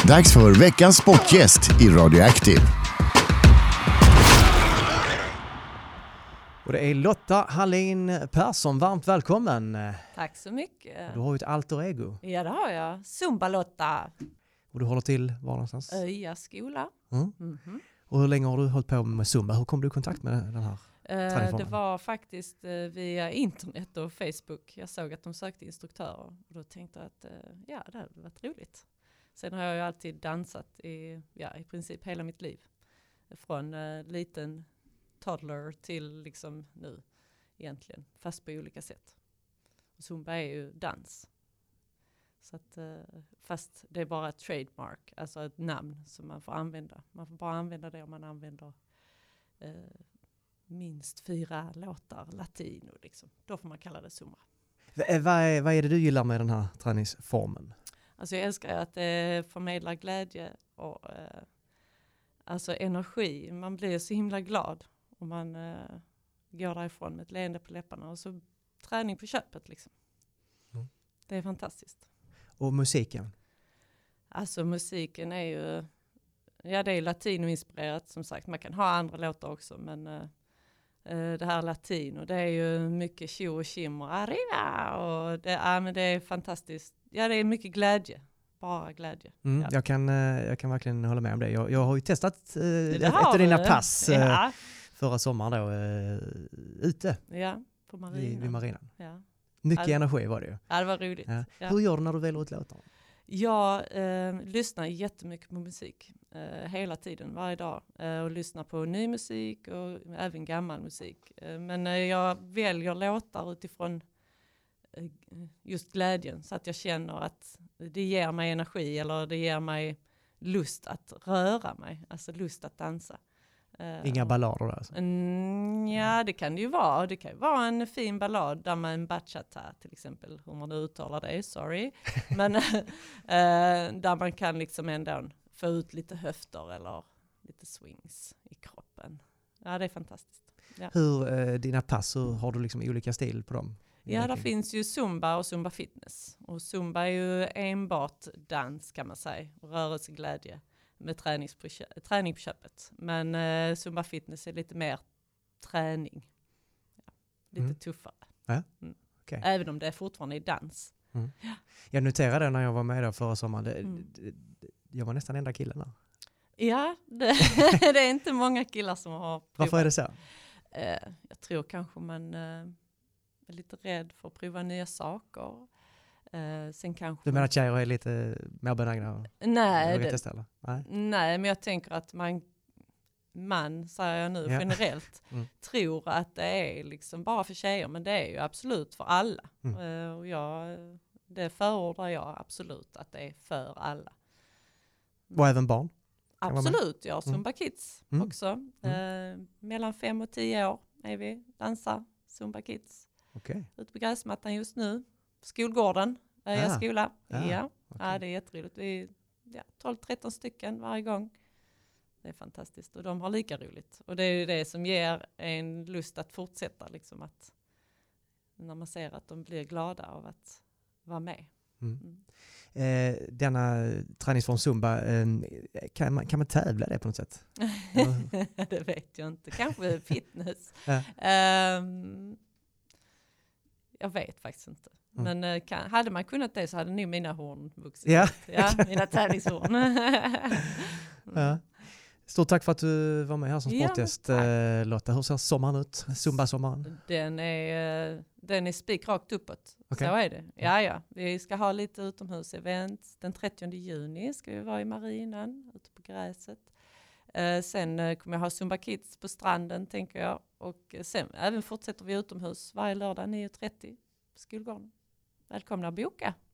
Dags för veckans sportgäst i Radioactive. Och det är Lotta Hallin Persson, varmt välkommen. Tack så mycket. Du har ju ett alter ego. Ja, det har jag. Zumba-Lotta. Och du håller till var någonstans? Öja skola. Och hur länge har du hållit på med Zumba? Hur kom du i kontakt med den här traditionen? Det var faktiskt via internet och Facebook. Jag såg att de sökte instruktörer. Och då tänkte jag att det hade varit roligt. Sen har jag ju alltid dansat i princip hela mitt liv. Från liten toddler till liksom nu egentligen. Fast på olika sätt. Och Zumba är ju dans. Så att, fast det är bara ett trademark, alltså ett namn som man får använda. Man får bara använda det om man använder minst 4 låtar latino. Liksom. Då får man kalla det Zumba. Vad är det du gillar med den här träningsformen? Alltså jag älskar att det förmedlar glädje och alltså energi. Man blir så himla glad om man går därifrån med ett leende på läpparna. Och så träning på köpet liksom. Mm. Det är fantastiskt. Och musiken? Alltså musiken är ju, det är latinoinspirerat som sagt. Man kan ha andra låtar också, men det här latino, det är ju mycket tjo och tjim och arriva. Och men det är fantastiskt. Ja, det är mycket glädje. Bara glädje. Ja. Jag kan verkligen hålla med om det. Jag har ju testat ett av dina pass förra sommaren då, ute på marinan. Vid marinan. Ja. Mycket energi var det ju. Ja, det var roligt. Ja. Ja. Hur gör du när du väljer ut låtar? Jag lyssnar jättemycket på musik hela tiden, varje dag. Och lyssnar på ny musik och även gammal musik. Men jag väljer låtar utifrån just glädjen. Så att jag känner att det ger mig energi eller det ger mig lust att röra mig. Alltså lust att dansa. Inga ballader där alltså? Ja, det kan det ju vara. Det kan ju vara en fin ballad där man bachata till exempel. Hur man uttalar det, sorry. Men där man kan liksom ändå få ut lite höfter eller lite swings i kroppen. Ja, det är fantastiskt. Ja. Hur dina pass, har du liksom olika stil på dem? Ja, där finns ju Zumba och Zumba fitness. Och Zumba är ju enbart dans kan man säga. Och rörelseglädje med träning på köpet. Men Zumba fitness är lite mer träning. Ja, lite tuffare. Ja? Okay. Även om det fortfarande är dans. Ja. Jag noterade när jag var med där förra sommaren. Jag var nästan enda killen där. Ja, det är inte många killar som har provat. Varför är det så? Jag tror kanske man är lite rädd för att prova nya saker. Sen kanske du menar att tjejer är lite mer benägna? Nej, men jag tänker att man säger jag nu generellt, tror att det är liksom bara för tjejer, men det är ju absolut för alla. Och det förordar jag absolut att det är för alla. Och även barn? Absolut, jag har Zumba Kids också. Mellan 5 och 10 år är vi dansar Zumba Kids. Okay. Ute på gräsmattan just nu. Skolgården. Skola. Ja, det är jätteroligt. Vi är 12-13 stycken varje gång. Det är fantastiskt. Och de har lika roligt. Och det är ju det som ger en lust att fortsätta. Liksom att, när man ser att de blir glada av att vara med. Denna träningsform Zumba, kan man tävla det på något sätt? Det vet jag inte. Kanske fitness. Jag vet faktiskt inte. Men hade man kunnat det så hade nog mina horn vuxit. Ja, mina tävlingshorn. Ja. Stort tack för att du var med här som sportgäst, Lotta. Hur ser sommaren ut? Zumba-sommaren? Den är spikrakt uppåt. Okay. Så är det. Ja. Vi ska ha lite utomhusevent. Den 30 juni ska vi vara i marinan, ute på gräset. Sen kommer jag ha Zumba Kids på stranden, tänker jag. Och sen även fortsätter vi utomhus varje lördag 9:30 på skolgården. Välkomna att boka.